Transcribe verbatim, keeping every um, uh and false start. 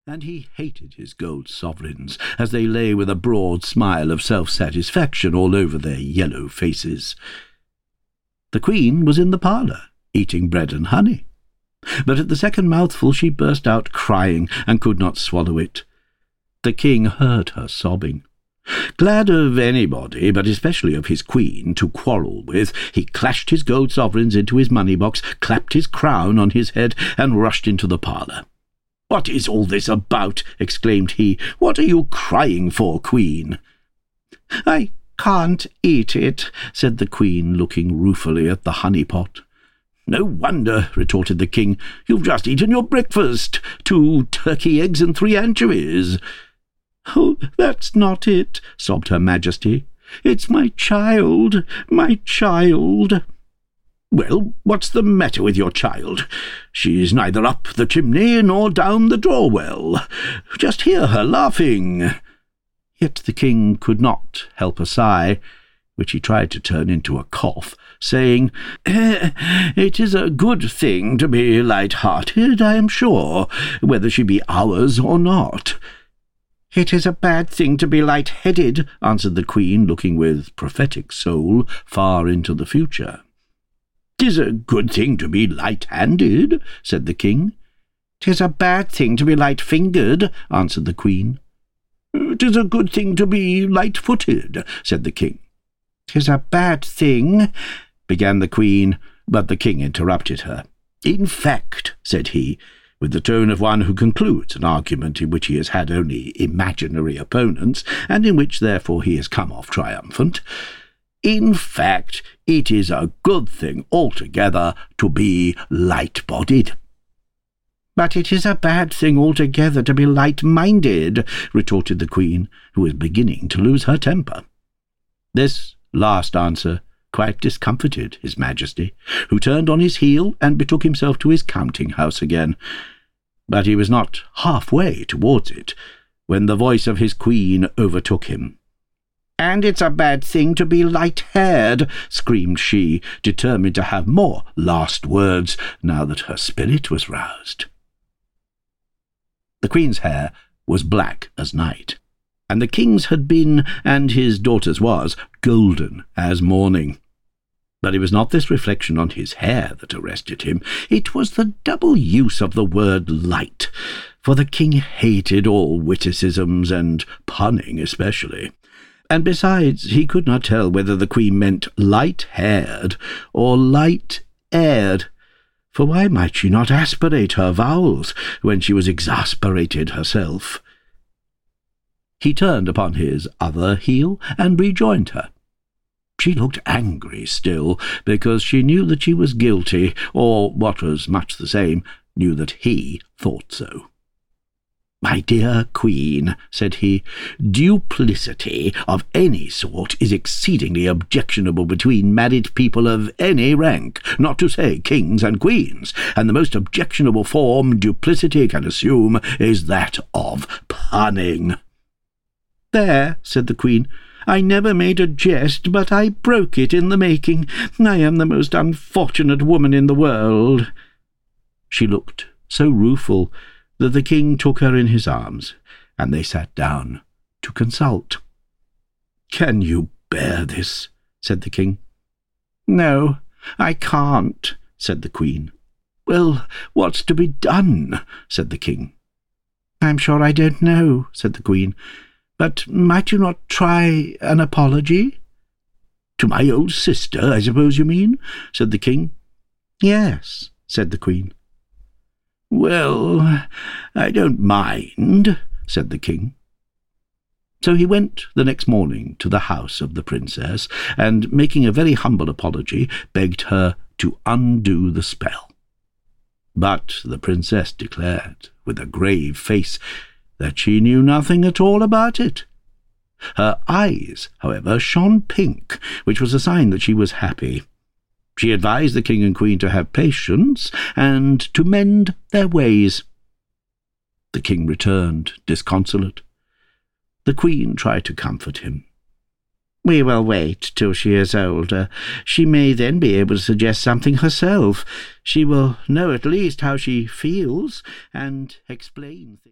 and he hated his gold sovereigns as they lay with a broad smile of self-satisfaction all over their yellow faces. The Queen was in the parlour, eating bread and honey, but at the second mouthful she burst out crying and could not swallow it. The King heard her sobbing. Glad of anybody, but especially of his Queen, to quarrel with, he clashed his gold sovereigns into his money-box, clapped his crown on his head, and rushed into the parlour. "What is all this about?" exclaimed he. "What are you crying for, Queen?" "I can't eat it," said the Queen, looking ruefully at the honey-pot. "No wonder," retorted the King. "You've just eaten your breakfast, two turkey eggs and three anchovies." "Oh, that's not it," sobbed Her Majesty. "It's my child, my child." "Well, what's the matter with your child? She's neither up the chimney nor down the draw-well. Just hear her laughing." Yet the King could not help a sigh, which he tried to turn into a cough, saying, "It is a good thing to be light-hearted, I am sure, whether she be ours or not." "It is a bad thing to be light-headed," answered the Queen, looking with prophetic soul far into the future. "'Tis a good thing to be light-handed," said the King. "'Tis a bad thing to be light-fingered," answered the Queen. "'Tis a good thing to be light-footed," said the King. "'Tis a bad thing," began the Queen, but the King interrupted her. "In fact," said he, with the tone of one who concludes an argument in which he has had only imaginary opponents, and in which therefore he has come off triumphant, "in fact, it is a good thing altogether to be light-bodied." "But it is a bad thing altogether to be light-minded," retorted the Queen, who was beginning to lose her temper. This last answer quite discomfited His Majesty, who turned on his heel and betook himself to his counting-house again. But he was not half-way towards it, when the voice of his Queen overtook him. "And it's a bad thing to be light-haired," screamed she, determined to have more last words, now that her spirit was roused. The Queen's hair was black as night, and the King's had been, and his daughter's was, golden as morning. But it was not this reflection on his hair that arrested him. It was the double use of the word light, for the King hated all witticisms, and punning especially. And besides, he could not tell whether the Queen meant light-haired or light-aired, for why might she not aspirate her vowels when she was exasperated herself? He turned upon his other heel and rejoined her. She looked angry still, because she knew that she was guilty, or, what was much the same, knew that he thought so. "My dear Queen," said he, "duplicity of any sort is exceedingly objectionable between married people of any rank, not to say kings and queens, and the most objectionable form duplicity can assume is that of punning." "There," said the Queen, "I never made a jest, but I broke it in the making. I am the most unfortunate woman in the world." She looked so rueful that the King took her in his arms, and they sat down to consult. "Can you bear this?" said the King. "No, I can't," said the Queen. "Well, what's to be done?" said the King. "I'm sure I don't know," said the Queen. "But might you not try an apology?" "To my old sister, I suppose you mean?" said the King. "Yes," said the Queen. "Well, I don't mind," said the King. So he went the next morning to the house of the Princess, and, making a very humble apology, begged her to undo the spell. But the Princess declared, with a grave face, that she knew nothing at all about it. Her eyes, however, shone pink, which was a sign that she was happy. She advised the King and Queen to have patience, and to mend their ways. The King returned disconsolate. The Queen tried to comfort him. "We will wait till she is older. She may then be able to suggest something herself. She will know at least how she feels, and explain things."